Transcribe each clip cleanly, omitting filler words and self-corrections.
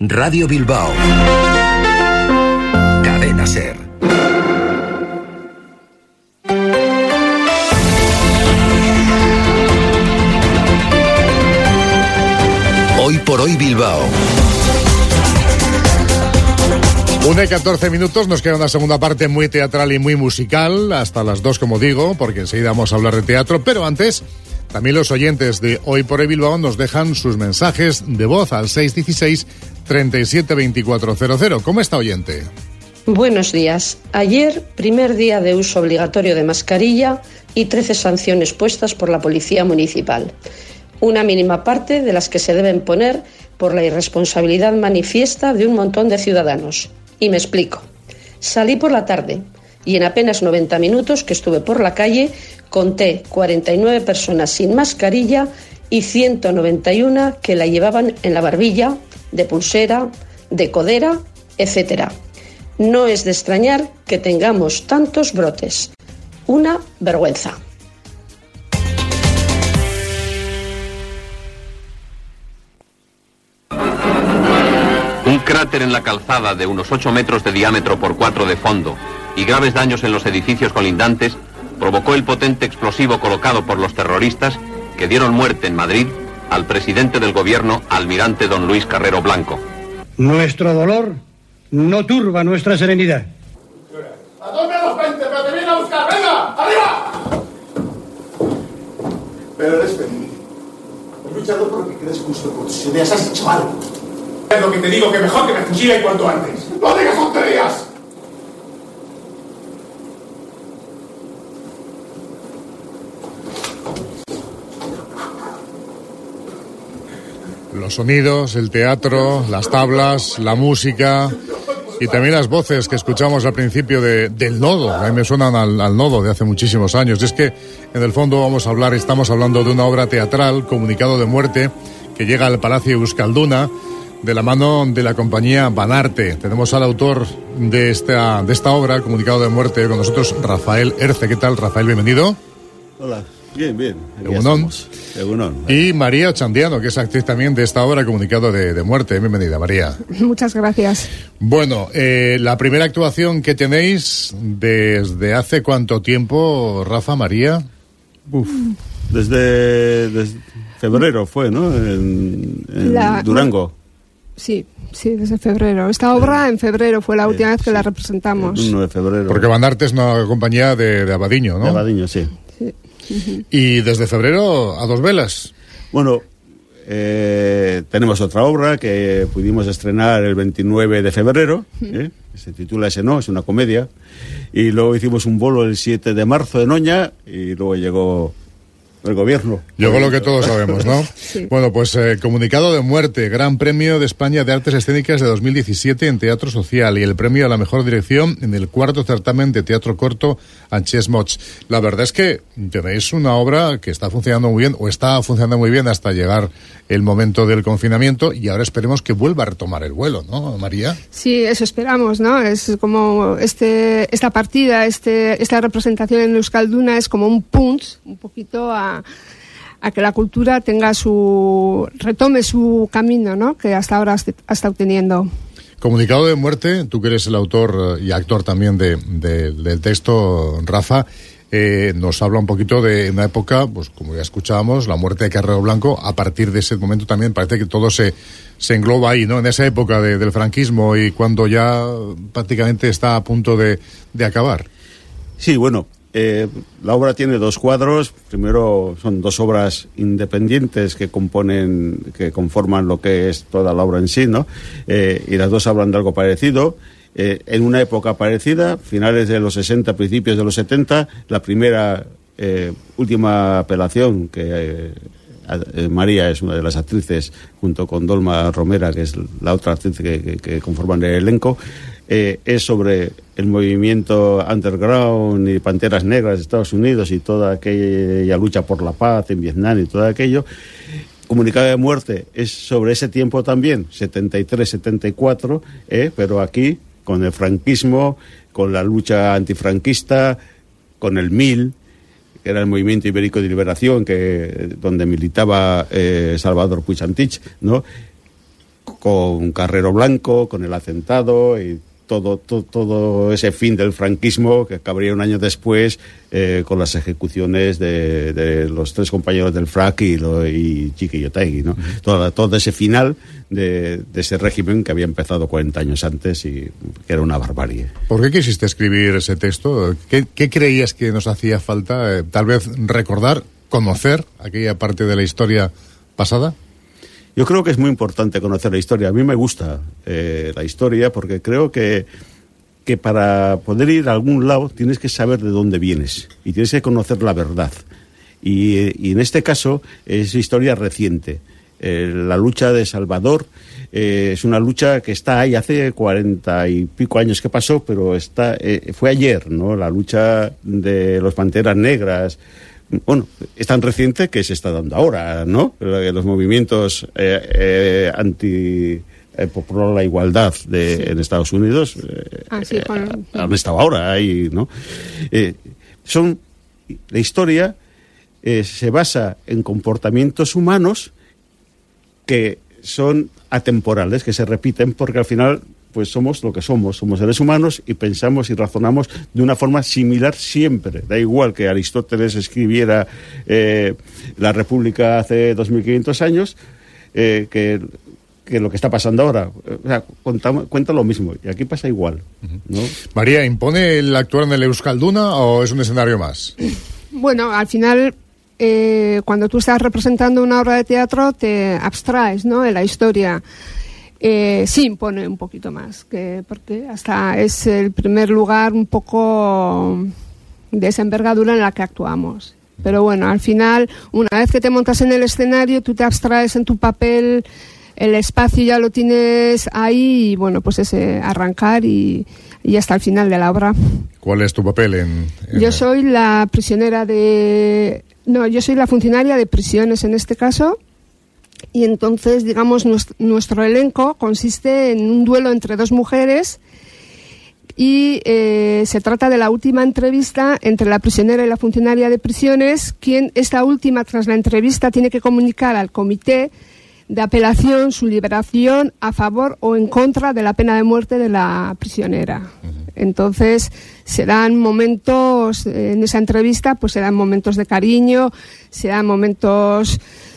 Radio Bilbao. Cadena SER. Hoy por hoy Bilbao. 1:14, nos queda una segunda parte muy teatral y muy musical, hasta las 2, como digo, porque enseguida vamos a hablar de teatro, pero antes, también los oyentes de Hoy por Hoy Bilbao nos dejan sus mensajes de voz al 616 37 2400. ¿Cómo está, oyente? Buenos días. Ayer, primer día de uso obligatorio de mascarilla y 13 sanciones puestas por la Policía Municipal. Una mínima parte de las que se deben poner por la irresponsabilidad manifiesta de un montón de ciudadanos. Y me explico. Salí por la tarde y en apenas 90 minutos que estuve por la calle conté 49 personas sin mascarilla y 191 que la llevaban en la barbilla, de pulsera, de codera, etc. No es de extrañar que tengamos tantos brotes. Una vergüenza. Un cráter en la calzada de unos 8 metros de diámetro por 4 de fondo y graves daños en los edificios colindantes provocó el potente explosivo colocado por los terroristas que dieron muerte en Madrid al presidente del gobierno, almirante don Luis Carrero Blanco. Nuestro dolor no turba nuestra serenidad. ¿A dónde los 20? ¡Pero te vienen a buscar! ¡Venga! ¡Arriba! Pero eres feliz. He luchado por lo que crees justo, por tus ideas. Has hecho algo. Es lo que te digo, que mejor que me fusilen cuanto antes. ¡No digas tonterías! Los sonidos, el teatro, las tablas, la música y también las voces que escuchamos al principio del Nodo. A mí me suenan al Nodo de hace muchísimos años. Y es que en el fondo estamos hablando de una obra teatral, Comunicado de Muerte, que llega al Palacio Euskalduna de la mano de la compañía Banarte. Tenemos al autor de esta obra, Comunicado de Muerte, con nosotros, Rafael Erce. ¿Qué tal, Rafael? Bienvenido. Hola. Bien. Egunon. Y María Ochandiano, que es actriz también de esta obra, Comunicado de Muerte. Bienvenida, María. Muchas gracias. Bueno, la primera actuación que tenéis, ¿desde hace cuánto tiempo, Rafa, María? Desde febrero fue, ¿no? En Durango. Sí, desde febrero. Esta obra en febrero fue la última vez que la representamos. El 1 de febrero. Porque Banarte es una compañía de Abadiño, ¿no? De Abadiño, sí. Y desde febrero a dos velas. Bueno, tenemos otra obra que pudimos estrenar el 29 de febrero, se titula Ese no, es una comedia, y luego hicimos un bolo el 7 de marzo en Oña, y luego llegó el gobierno. Llegó lo que todos sabemos, ¿no? Sí. Bueno, pues Comunicado de Muerte, Gran Premio de España de Artes Escénicas de 2017 en Teatro Social y el premio a la mejor dirección en el 4º certamen de teatro corto Anches Mots. La verdad es que tenéis una obra que está funcionando muy bien, o estaba funcionando muy bien hasta llegar el momento del confinamiento, y ahora esperemos que vuelva a retomar el vuelo, ¿no, María? Sí, eso esperamos, ¿no? Es como esta partida, esta representación en Euskalduna es como un punch, un poquito a que la cultura retome su camino, ¿no? Que hasta ahora ha estado teniendo. Comunicado de Muerte, tú que eres el autor y actor también del texto, Rafa, nos habla un poquito de una época, pues como ya escuchábamos, la muerte de Carrero Blanco. A partir de ese momento también parece que todo se engloba ahí, ¿no? En esa época del franquismo y cuando ya prácticamente está a punto de acabar. Sí, bueno, la obra tiene 2 cuadros. Primero son 2 obras independientes que conforman lo que es toda la obra en sí, ¿no? Y las 2 hablan de algo parecido. En una época parecida, finales de los 60, principios de los 70, la primera, última apelación que María es una de las actrices, junto con Dolma Romera, que es la otra actriz que conforman el elenco, es sobre el movimiento underground y Panteras Negras de Estados Unidos y toda aquella lucha por la paz en Vietnam y todo aquello. Comunicado de Muerte es sobre ese tiempo también, 73-74, pero aquí con el franquismo, con la lucha antifranquista, con el MIL, que era el Movimiento Ibérico de Liberación, donde militaba Salvador Puig Antich, ¿no? con Carrero Blanco, con el atentado y todo ese fin del franquismo que acabaría un año después con las ejecuciones de los 3 compañeros del FRAC y Chiqui Otegui, ¿no? Todo ese final de ese régimen que había empezado 40 años antes y que era una barbarie. ¿Por qué quisiste escribir ese texto? ¿Qué creías que nos hacía falta? Tal vez recordar, conocer aquella parte de la historia pasada. Yo creo que es muy importante conocer la historia. A mí me gusta la historia porque creo que para poder ir a algún lado tienes que saber de dónde vienes y tienes que conocer la verdad. Y en este caso es historia reciente. La lucha de Salvador es una lucha que está ahí hace 40 y pico años que pasó, pero fue ayer, ¿no? La lucha de los Panteras Negras. Bueno, es tan reciente que se está dando ahora, ¿no? Los movimientos por la igualdad en Estados Unidos han estado ahora ahí, ¿no? La historia se basa en comportamientos humanos que son atemporales, que se repiten porque al final pues somos lo que somos seres humanos y pensamos y razonamos de una forma similar siempre. Da igual que Aristóteles escribiera La República hace 2500 años que lo que está pasando ahora. O sea, cuenta lo mismo y aquí pasa igual, ¿no? María, ¿impone el actuar en el Euskalduna o es un escenario más? Bueno, al final cuando tú estás representando una obra de teatro te abstraes, ¿no?, de la historia. Sí impone un poquito más, porque hasta es el primer lugar un poco de esa envergadura en la que actuamos. Pero bueno, al final, una vez que te montas en el escenario, tú te abstraes en tu papel, el espacio ya lo tienes ahí y bueno, pues es arrancar y hasta el final de la obra. ¿Cuál es tu papel Yo soy la prisionera yo soy la funcionaria de prisiones en este caso. Y entonces, digamos, nuestro elenco consiste en un duelo entre 2 mujeres y se trata de la última entrevista entre la prisionera y la funcionaria de prisiones, quien esta última, tras la entrevista, tiene que comunicar al comité de apelación su liberación a favor o en contra de la pena de muerte de la prisionera. Entonces, se dan momentos, en esa entrevista, pues se dan momentos de cariño, se dan momentos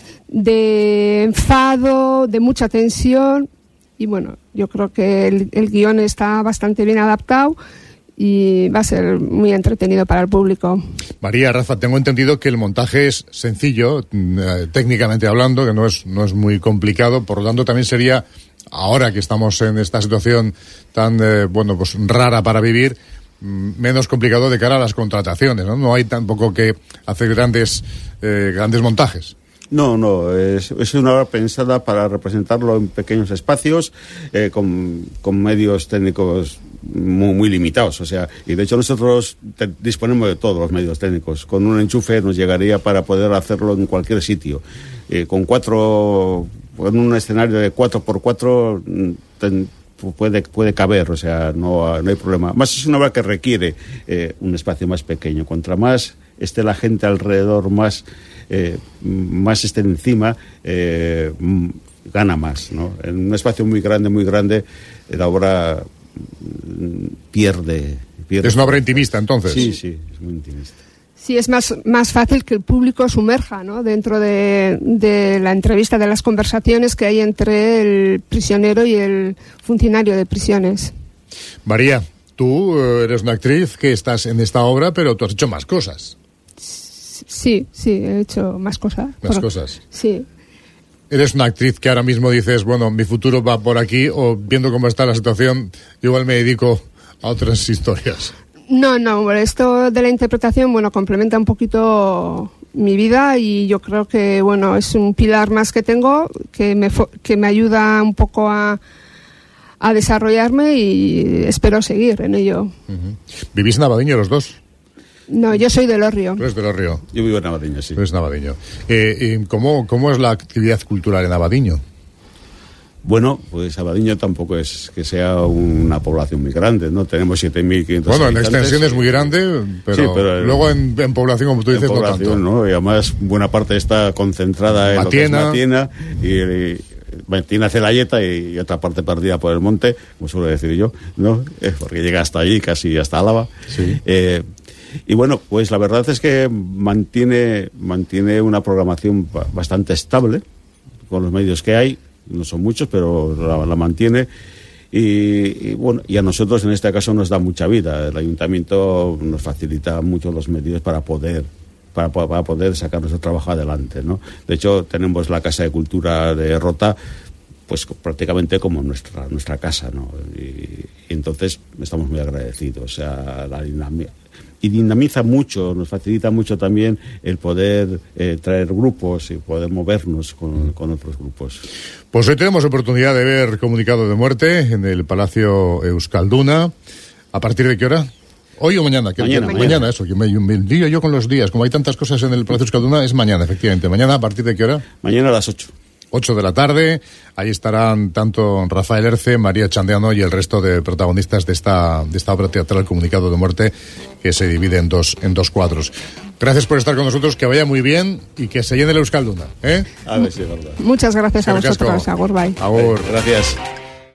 de enfado, de mucha tensión y bueno, yo creo que el guión está bastante bien adaptado y va a ser muy entretenido para el público. María, Rafa, tengo entendido que el montaje es sencillo, técnicamente hablando, que no es muy complicado, por lo tanto también sería, ahora que estamos en esta situación tan pues rara para vivir, menos complicado de cara a las contrataciones, ¿no? No hay tampoco que hacer grandes montajes. No, es una obra pensada para representarlo en pequeños espacios, con medios técnicos muy limitados, o sea, y de hecho nosotros disponemos de todos los medios técnicos. Con un enchufe nos llegaría para poder hacerlo en cualquier sitio. Con un escenario de 4x4 puede caber, o sea, no hay problema. Más es una obra que requiere un espacio más pequeño. Contra más esté la gente alrededor, más esté encima, gana más, ¿no? En un espacio muy grande, la obra pierde. Es una obra intimista, entonces. Sí, es muy intimista. Sí, es más fácil que el público sumerja, ¿no?, dentro de la entrevista, de las conversaciones que hay entre el prisionero y el funcionario de prisiones. María, tú eres una actriz que estás en esta obra, pero tú has hecho más cosas. Sí, he hecho más cosas. Cosas. Sí. ¿Eres una actriz que ahora mismo dices, bueno, mi futuro va por aquí, o viendo cómo está la situación, igual me dedico a otras historias? No, esto de la interpretación, bueno, complementa un poquito mi vida y yo creo que, bueno, es un pilar más que tengo que me ayuda un poco a desarrollarme y espero seguir en ello. Uh-huh. ¿Vivís en Abadiño los dos? No, yo soy de Elorrio. ¿Tú eres de Elorrio? Yo vivo en Abadiño, sí. Tú eres de Abadiño. ¿Cómo es la actividad cultural en Abadiño? Bueno, pues Abadiño tampoco es que sea una población muy grande, ¿no? Tenemos 7.500 Bueno, en extensión es muy grande, pero luego en población, como tú dices, no tanto. ¿no? Y además buena parte está concentrada en Matiena. lo que es Matiena tiene Celayeta y otra parte perdida por el monte, como suelo decir yo, ¿no? Porque llega hasta allí, casi hasta Álava. Sí. Y bueno, pues la verdad es que mantiene una programación bastante estable con los medios que hay, no son muchos, pero la mantiene. Y bueno, y a nosotros en este caso nos da mucha vida. El ayuntamiento nos facilita mucho los medios para poder sacar nuestro trabajo adelante, ¿no? De hecho, tenemos la Casa de Cultura de Rota pues prácticamente como nuestra casa, ¿no? Y entonces estamos muy agradecidos. O sea, dinamiza mucho, nos facilita mucho también el poder traer grupos y poder movernos con otros grupos. Pues hoy tenemos oportunidad de ver comunicado de muerte en el Palacio Euskalduna. ¿A partir de qué hora? ¿Hoy o mañana? Mañana, eso, que me lío yo con los días. Como hay tantas cosas en el Palacio Euskalduna, es mañana, efectivamente. ¿Mañana a partir de qué hora? Mañana a las 8. 8 de la tarde, ahí estarán tanto Rafael Erce, María Chandeano y el resto de protagonistas de esta obra teatral Comunicado de Muerte, que se divide en dos cuadros. Gracias por estar con nosotros, que vaya muy bien y que se llene el Euskalduna, ¿eh? A ver si es verdad. Muchas gracias a vosotros, Agur, bye. Agur. Gracias.